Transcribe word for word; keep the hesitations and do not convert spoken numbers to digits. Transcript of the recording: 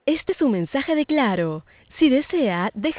Este es un mensaje de Claro. Si desea, deje